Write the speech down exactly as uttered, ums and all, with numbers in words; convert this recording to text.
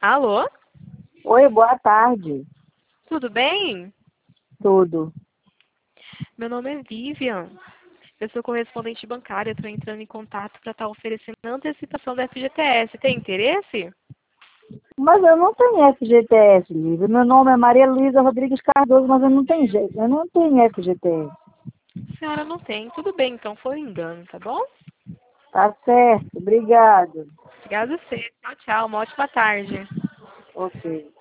Alô? Oi, boa tarde. Tudo bem? Tudo. Meu nome é Vivian. Eu sou correspondente bancária. Estou entrando em contato para estar oferecendo a antecipação da F G T S. Tem interesse? Mas eu não tenho F G T S, Lívia. Meu nome é Maria Luísa Rodrigues Cardoso, mas eu não tenho jeito. Eu não tenho F G T S. A senhora não tem. Tudo bem, então foi um engano, tá bom? Tá certo. Obrigado. Obrigada a você. Tchau, tchau. Uma ótima tarde. Ok.